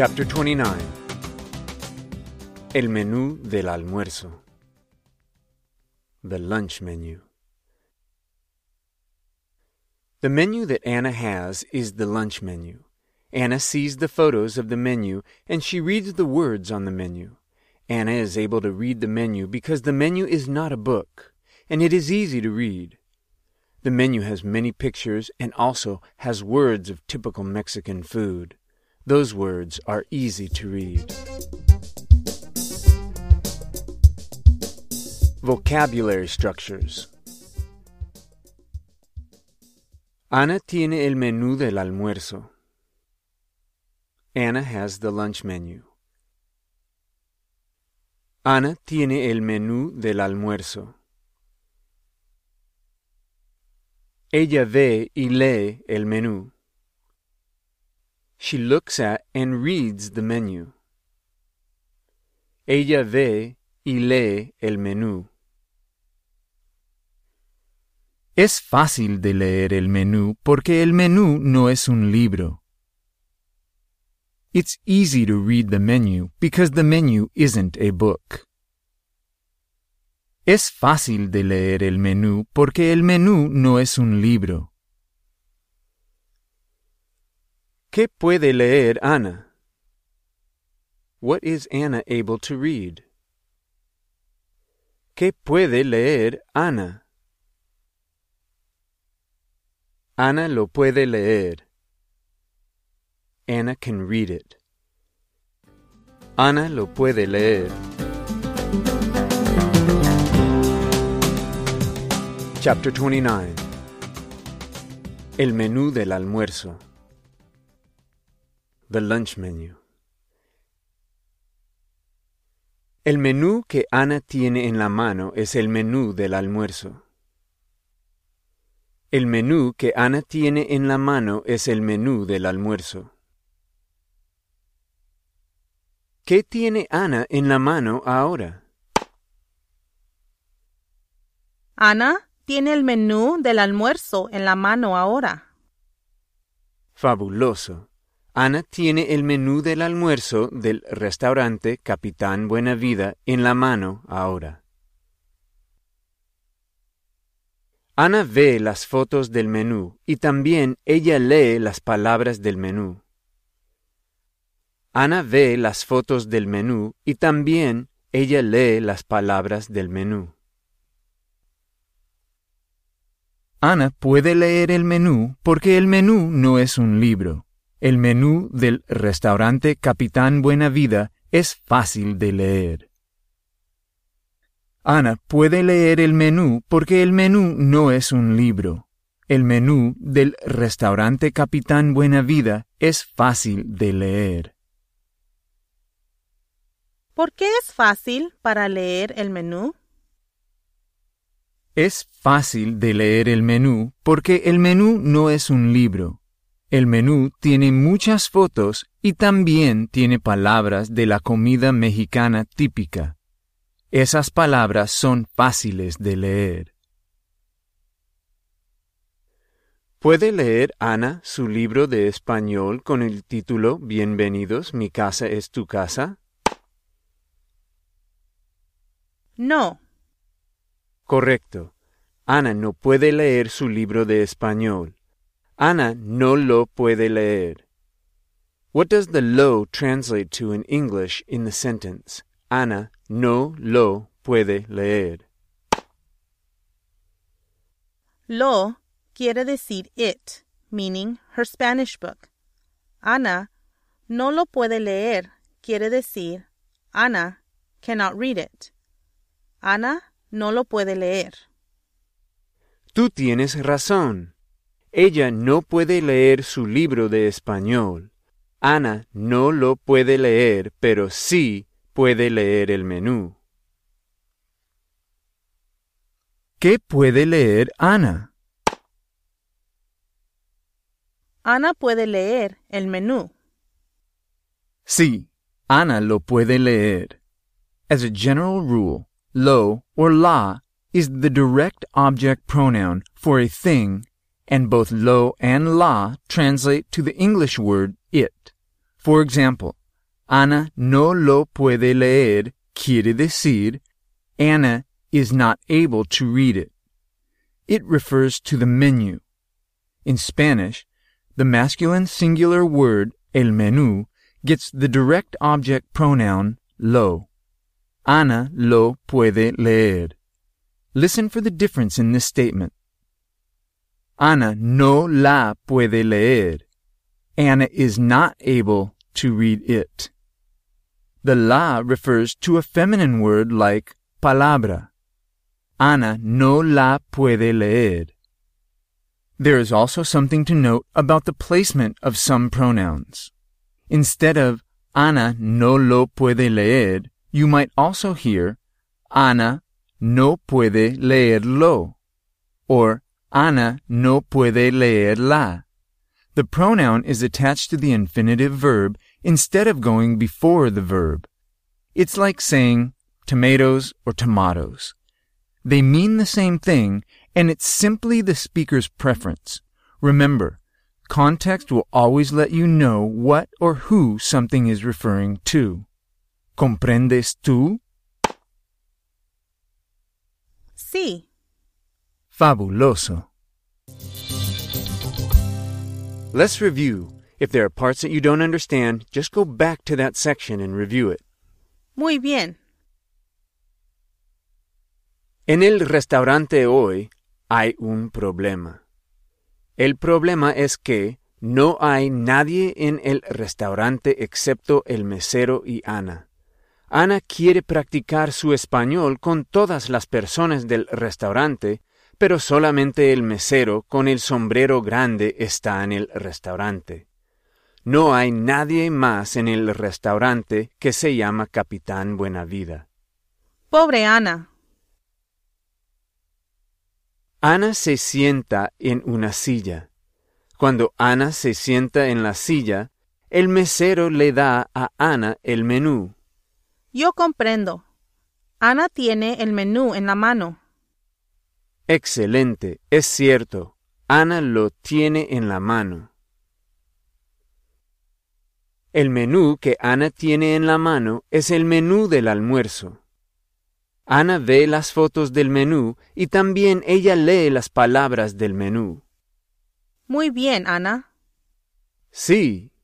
Chapter 29. El menú del almuerzo. The lunch menu. The menu that Anna has is the lunch menu. Anna sees the photos of the menu and she reads the words on the menu. Anna is able to read the menu because the menu is not a book, and it is easy to read. The menu has many pictures and also has words of typical Mexican food. Those words are easy to read. Vocabulary structures. Ana tiene el menú del almuerzo. Anna has the lunch menu. Ana tiene el menú del almuerzo. Ella ve y lee el menú. She looks at and reads the menu. Ella ve y lee el menú. Es fácil de leer el menú porque el menú no es un libro. It's easy to read the menu because the menu isn't a book. Es fácil de leer el menú porque el menú no es un libro. ¿Qué puede leer Ana? What is Anna able to read? ¿Qué puede leer Ana? Ana lo puede leer. Anna can read it. Ana lo puede leer. Chapter 29. El menú del almuerzo. The lunch menu. El menú que Ana tiene en la mano es el menú del almuerzo. El menú que Ana tiene en la mano es el menú del almuerzo. ¿Qué tiene Ana en la mano ahora? Ana tiene el menú del almuerzo en la mano ahora. Fabuloso. Ana tiene el menú del almuerzo del restaurante Capitán Buenavida en la mano ahora. Ana ve las fotos del menú y también ella lee las palabras del menú. Ana ve las fotos del menú y también ella lee las palabras del menú. Ana puede leer el menú porque el menú no es un libro. El menú del restaurante Capitán Buenavida es fácil de leer. Ana puede leer el menú porque el menú no es un libro. El menú del restaurante Capitán Buenavida es fácil de leer. ¿Por qué es fácil para leer el menú? Es fácil de leer el menú porque el menú no es un libro. El menú tiene muchas fotos y también tiene palabras de la comida mexicana típica. Esas palabras son fáciles de leer. ¿Puede leer Ana su libro de español con el título Bienvenidos, mi casa es tu casa? No. Correcto. Ana no puede leer su libro de español. Ana no lo puede leer. What does the lo translate to in English in the sentence? Ana no lo puede leer. Lo quiere decir it, meaning her Spanish book. Ana no lo puede leer quiere decir Ana cannot read it. Ana no lo puede leer. Tú tienes razón. Ella no puede leer su libro de español. Ana no lo puede leer, pero sí puede leer el menú. ¿Qué puede leer Ana? Ana puede leer el menú. Sí, Ana lo puede leer. As a general rule, lo or la is the direct object pronoun for a thing, and both lo and la translate to the English word it. For example, Ana no lo puede leer quiere decir Anna is not able to read it. It refers to the menu. In Spanish, the masculine singular word el menú gets the direct object pronoun lo. Ana lo puede leer. Listen for the difference in this statement. Ana no la puede leer. Anna is not able to read it. The la refers to a feminine word like palabra. Ana no la puede leer. There is also something to note about the placement of some pronouns. Instead of Ana no lo puede leer, you might also hear Ana no puede leerlo or Ana no puede leerla. The pronoun is attached to the infinitive verb instead of going before the verb. It's like saying tomatoes or tomatoes. They mean the same thing, and it's simply the speaker's preference. Remember, context will always let you know what or who something is referring to. ¿Comprendes tú? Sí. Fabuloso. Let's review. If there are parts that you don't understand, just go back to that section and review it. Muy bien. En el restaurante hoy hay un problema. El problema es que no hay nadie en el restaurante excepto el mesero y Ana. Ana quiere practicar su español con todas las personas del restaurante, pero solamente el mesero con el sombrero grande está en el restaurante. No hay nadie más en el restaurante que se llama Capitán Buenavida. Pobre Ana. Ana se sienta en una silla. Cuando Ana se sienta en la silla, el mesero le da a Ana el menú. Yo comprendo. Ana tiene el menú en la mano. Excelente, es cierto. Ana lo tiene en la mano. El menú que Ana tiene en la mano es el menú del almuerzo. Ana ve las fotos del menú y también ella lee las palabras del menú. Muy bien, Ana. Sí.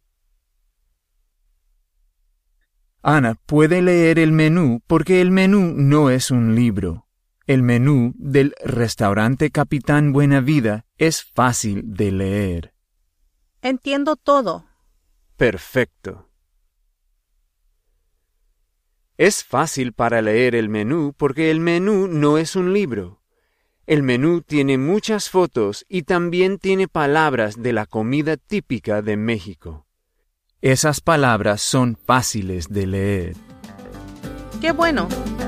Ana puede leer el menú porque el menú no es un libro. El menú del restaurante Capitán Buenavida es fácil de leer. Entiendo todo. Perfecto. Es fácil para leer el menú porque el menú no es un libro. El menú tiene muchas fotos y también tiene palabras de la comida típica de México. Esas palabras son fáciles de leer. ¡Qué bueno!